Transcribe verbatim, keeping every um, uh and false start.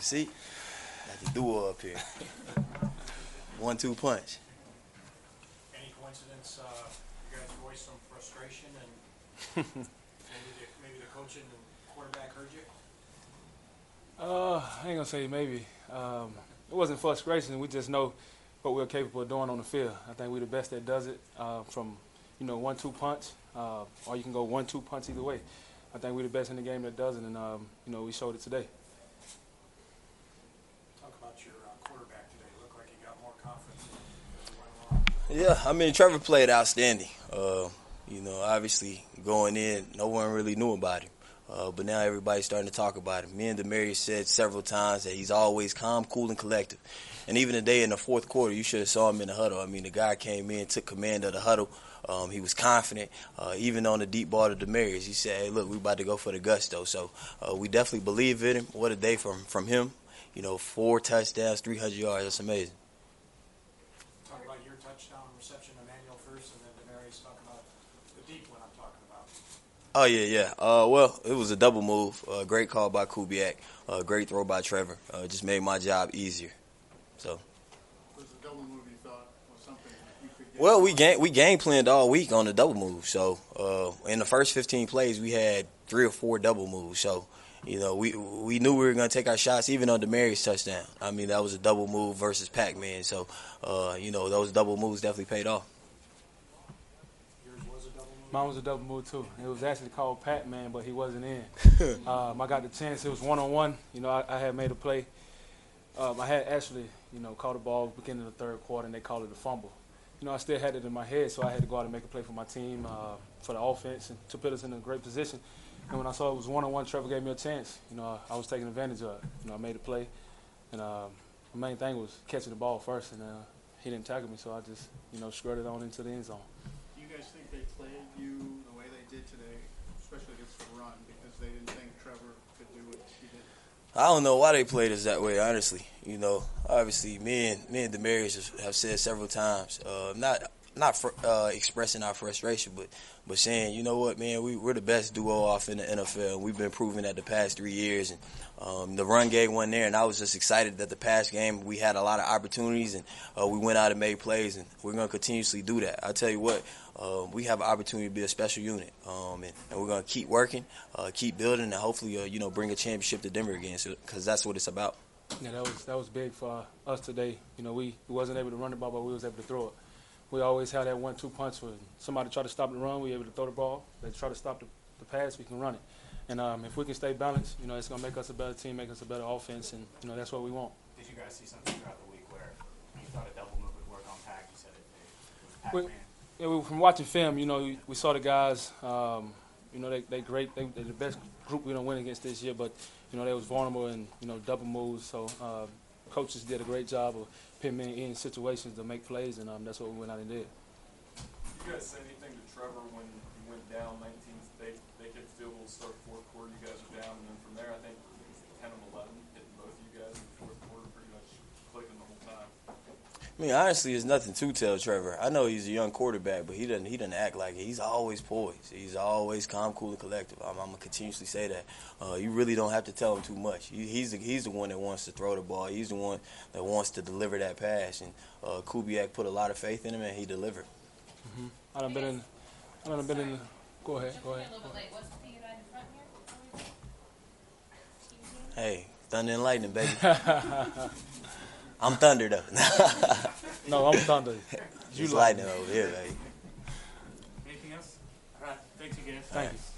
See? Got the duo up here. One two punch. Any coincidence uh, you guys voiced some frustration and maybe, the, maybe the coach and the quarterback heard you? Uh, I ain't gonna say maybe. Um, it wasn't frustration. We just know what we're capable of doing on the field. I think we're the best that does it uh, from, you know, one two punch, uh, or you can go one two punch either way. I think we're the best in the game that does it, and um, you know, we showed it today. Talk about your uh, quarterback today. Looked like he got more confidence as he went along. Yeah, I mean, Trevor played outstanding. Uh, you know, obviously going in, no one really knew about him. Uh, but now everybody's starting to talk about him. Me and Demarius said several times that he's always calm, cool, and collective. And even today in the fourth quarter, you should have saw him in the huddle. I mean, the guy came in, took command of the huddle. Um, he was confident, uh, even on the deep ball to Demarius. He said, hey, look, we about to go for the gusto. So uh, we definitely believe in him. What a day from, from him. You know, four touchdowns, three hundred yards. That's amazing. Talk about your touchdown reception, Emmanuel first, and then Demarius. Talk about the deep one I'm talking about. Oh, yeah, yeah. Uh, well, it was a double move. Uh, great call by Kubiak. Uh, great throw by Trevor. Uh, just made my job easier. So. Was the double move you thought was something you could get? Well, we game we game planned all week on the double move. So uh, in the first fifteen plays, we had three or four double moves. So you know, we we knew we were going to take our shots, even on Demarius' touchdown. I mean, that was a double move versus Pac-Man. So uh, you know, those double moves definitely paid off. Yours was a double move? Mine was a double move too. It was actually called Pac-Man, but he wasn't in. um, I got the chance. It was one on one. You know, I, I had made a play. Um, I had actually, you know, caught the ball beginning of the third quarter, and they called it a fumble. You know, I still had it in my head, so I had to go out and make a play for my team, uh, for the offense, and to put us in a great position. And when I saw it was one-on-one, Trevor gave me a chance. You know, I, I was taking advantage of it. You know, I made a play, and um, the main thing was catching the ball first, and uh, he didn't tackle me, so I just, you know, skirted on into the end zone. Do you guys think they played you the way they did today, especially against the run, because they didn't think Trevor could do what he did? I don't know why they played us that way, honestly. You know, obviously, me and me and Demarius have said several times, uh, not not fr- uh, expressing our frustration, but but saying, you know what, man, we, we're the best duo off in the N F L. We've been proving that the past three years, and um, the run game wasn't there, and I was just excited that the past game we had a lot of opportunities, and uh, we went out and made plays, and we're going to continuously do that. I'll tell you what, uh, we have an opportunity to be a special unit, um, and, and we're going to keep working, uh, keep building, and hopefully, uh, you know, bring a championship to Denver again, because that's what it's about. Yeah, that was that was big for us today. You know, we, we wasn't able to run the ball, but we was able to throw it. We always had that one two punch where somebody try to stop the run, we able to throw the ball. They try to stop the, the pass, we can run it. And um, if we can stay balanced, you know, it's going to make us a better team, make us a better offense, and, you know, that's what we want. Did you guys see something throughout the week where you thought a double move would work on Pac? You said it, it was We, Pac-Man. yeah, we, from watching film, you know, we saw the guys, um, you know, they they great. They, they're the best group we don't win against this year, but, you know, they was vulnerable and, you know, double moves. So uh, coaches did a great job of putting me in situations to make plays, and um, that's what we went out and did. Did you guys say anything to Trevor when you went down nineteen? They they kicked the field goal to start fourth quarter. You guys are down, and then from there, I think it was ten and eleven, hitting both of you guys in the fourth quarter, pretty much clicking the whole time. I mean, honestly, there's nothing to tell Trevor. I know he's a young quarterback, but he doesn't he doesn't act like it. He's always poised. He's always calm, cool, and collective. I'm, I'm gonna continuously say that. Uh, you really don't have to tell him too much. He, he's the, he's the one that wants to throw the ball. He's the one that wants to deliver that pass. And uh, Kubiak put a lot of faith in him, and he delivered. Mm-hmm. I done been in. I done been in. The, go ahead. Go ahead. Hey, thunder and lightning, baby. I'm thunder though. No, I'm thunder. You lightning over here, baby. Anything else? All right. Thanks again. Thank you.